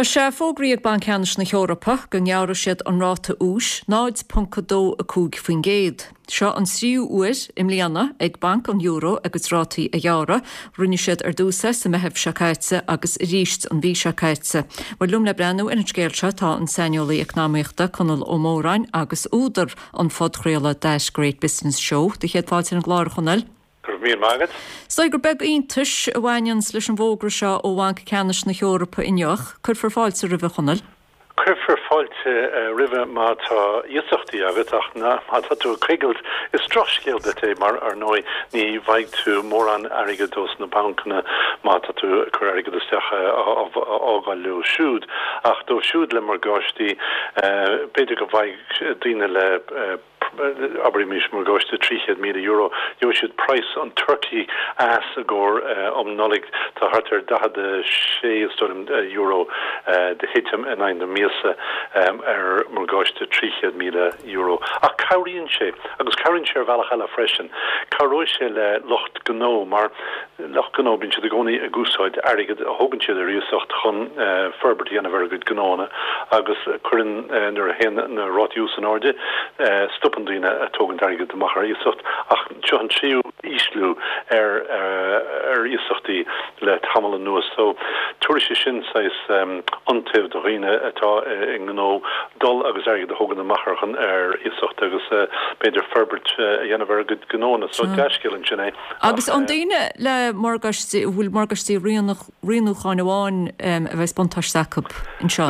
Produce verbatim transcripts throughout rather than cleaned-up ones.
Tá sé fógraíag Banceannas na Eorpa go ngearú siad an ráta ús náid puncadó a cúg faoin géad. Seo an sríú uair im líana ag Banc an Euro agus rátaí a dheara, runne siad ar dúsa sa mehebh seacaitse agus ríist an bhí seacaitse. Mar lum le brenn in scéalse tá an seinolaí economiachta chunal ó Mórain agus údar an fod chréala Dash Great Business Show, de chéad fáilte an gláir chunal. Stoig gur beg iontais a bhainans leis an bhógra seo ó Banceannas na Eorpa inneoch, chur for fáilte ribh chunal? Cur fáilte ribh má tá iasachtaí agat ach na má tá tú crigalt is troscéalda é mar ar nói ní bhaid tú mór an aige dós na bancna má tá tú chur aige dosteach ágáil le siúd ach dó siúd le mar gáistí beidir go bhaid daine le aber mis mar goiste tríchéad mí euro. Jo should price on Turkey as a gore om nolig tá hartar dahad sé storm euro de hitem en ein de meelse er mar goiste tríchéad mí euro. A Karin sé agus Karin sé veilach eile freschen. Karó sé le locht gno mar locht gno bin se de goni a gúsáid aige a hogan sé er risocht chun ferbertí an a ver good gnone agus churin er hen na rotús an orde stoppen dine a togen target de macher isocht ach Johan Chiu islu er er isochti le hamel noes so tourische sin sais antev de rine atá in gno dol agus er de hogen de macher gan er isocht agus Peter Ferbert jennever good gnone so dashkill in Chennai agus an dine le morgasti hul morgasti rinoch rinu chaáin a bheith spontas sacup in Sean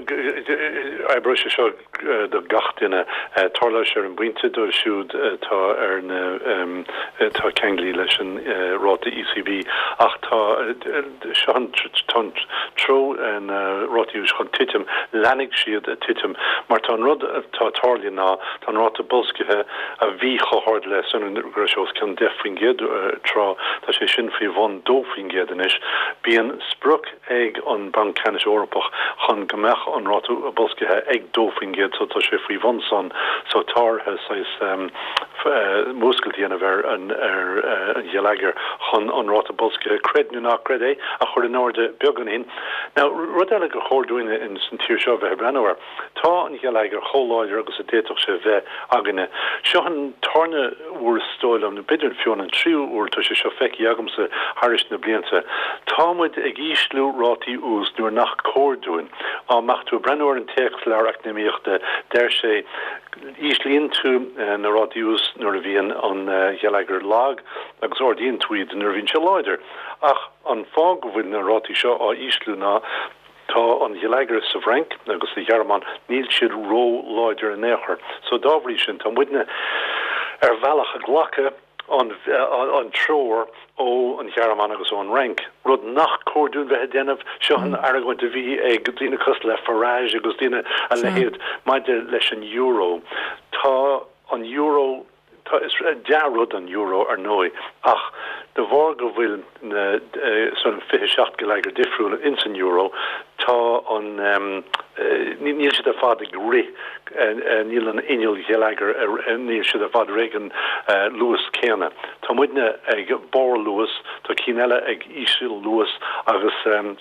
I brush seo de gachtine tola sé an bwinte do siúd tá ar na tá kenglí leis an ráta E C B ach tá sean tro an rátiús chun titim lenig siad a titim mar tá rud tá tarlí ná tá ráta bolskithe a bhí chohard le san grisios can defringéad trá tá sé sin fi van dófingéad is bíon spruk ag an Banceannas Eorpach chun gomach an ráta bolskithe ag dófingéad so tá sé fi van san so tar has is um muskeltí an ver an er an jelager chun an ráta bolske cred nu nach cred é a chur in orde began in now rodelle go chóúine in san tír seo bheit brennewer tá an jelager choláidir agus a détoch se bheith aganine seo an tarne úr stoil am na bidr fion an triú úr tu se seo feici agamse haris na blianta támuid ag íslú rátaí ús nuair nach cóúin á machtú brennewer an techt leachnemíochtte der sé íslíonn tú na rátiús nuair a bhíon an jelager lag agus ordíon tweed nuair bhíonn se leidir ach an fág bhfuil na rátaí seo á íslú ná tá an jelager sa Frank agus i German níl siad ró leidir an éair so dábhrí sin tá muidne ar bhealach a ghlacha an an troir ó an German agus ón rank rud nach cóún bheit déanamh seo an araghaint a bhí ag dtíine cos le farage agus dtíine a lehéad maidir leis an euro tá an euro tá is dearrod an euro ar nói ach de bhar go bhfuil na son fi seach goleiger difriúil in san euro tá an níl si a fád ag ri níl an inil geleiger níl si a fád régan Lewis céna tá muidne ag bar Lewis tá cíile ag ísil Lewis agus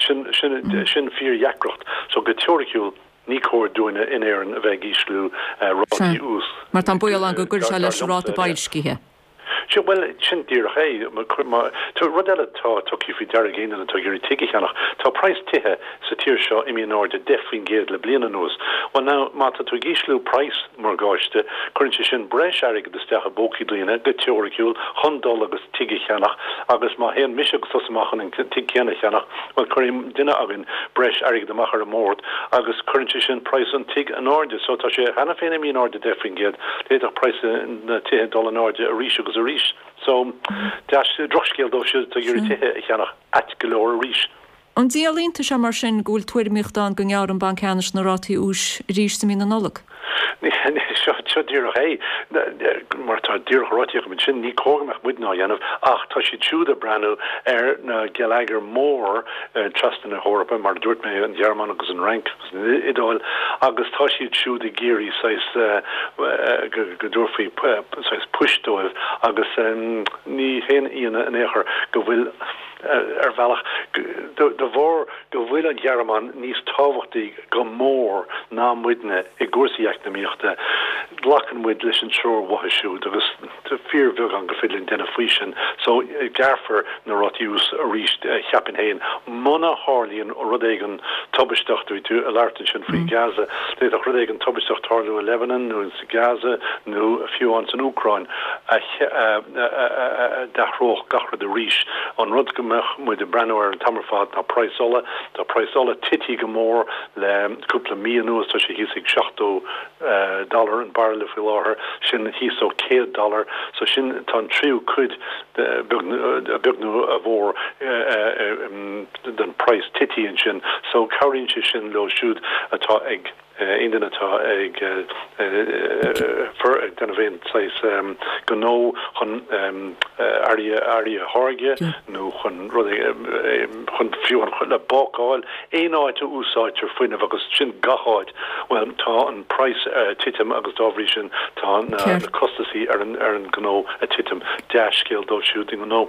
sin fír jaachrocht so go teoriciúil ní cóir dúine in éan a bheith íslú rátaí ús. Mar tá buil an go gur se leis ráta bailscithe. Sure, well, sin dírach é tá rudile tá tuí fi dear géine an tugurí tiigechanach tá price tithe sa tíir seo imíon áde defrin géad le bliana nuas. Well now má tá tú gíslú price mar gáiste chuintse sin breis aige de stecha bóci bliana go teoriciúil chundul agus tiigechanach agus má héan mis agus sosamachchan in tiigchéannachanach well chuim duine agin breis aige de machar a mórt agus chuintse sin price an tiig an áde so tá sé hena féin imíon áde defrin géad léach price na tithe dul an áde a ríis agus a ríis. So drochgéal do se to tithe cheannach at golóir ríis. An díalínta se mar sin gúil tuairmicht an go ngear an Banceannas na rátaí ús ríis mí an nolag. seo dúach é mar tá dúach ráitiach mit sin ní cógamach bud ná dhéanamh ach tá si túúda brenn ar na geleiger mór trastan na Eorpa mar dúirt mé an German agus an rank idáil agus tá si túúda géirí go dúirfaí puistóibh agus ní héana íana an éair go bhfuil ar bhealach de bhór go bhfuil an Gearman níos táhachttaí go mór ná muidne i gcusaíocht na míochta lachan muid leis an seoir wathisiú agus fear bheg an go fidlinn denna faoisin so garfar na rátíús a ríist cheapin héin mana hálíonn ó rudéigen tobisteachú tú a láirtain sin faoi Gaza déad a rudéigen tobisteach tarlú a Lebanon nó in Gaza nó a fiú an an Ucrain a dachróch gachra de ríis an rud gomach mu de brenuir an tamarfad na preisola tá preisola tití go mór le cúpla míanúas tá sé hísigh seachtó dollar an barrel fi láthair sin híso cé dollar so sin tá tríú cuid beagnú a bhór den price tití an sin so cabhríonn sé sin le siúd atá ag Indian atá ag fur den bhéin sais go nó chun aria aria háge nó chun chun fiúan chun le bááil éon áid úsáid ar foioine agus sin gaáid well tá an price titim agus dáhrí sin tá na costaí ar an ar an gó a titim deiscéal dó siúting nó.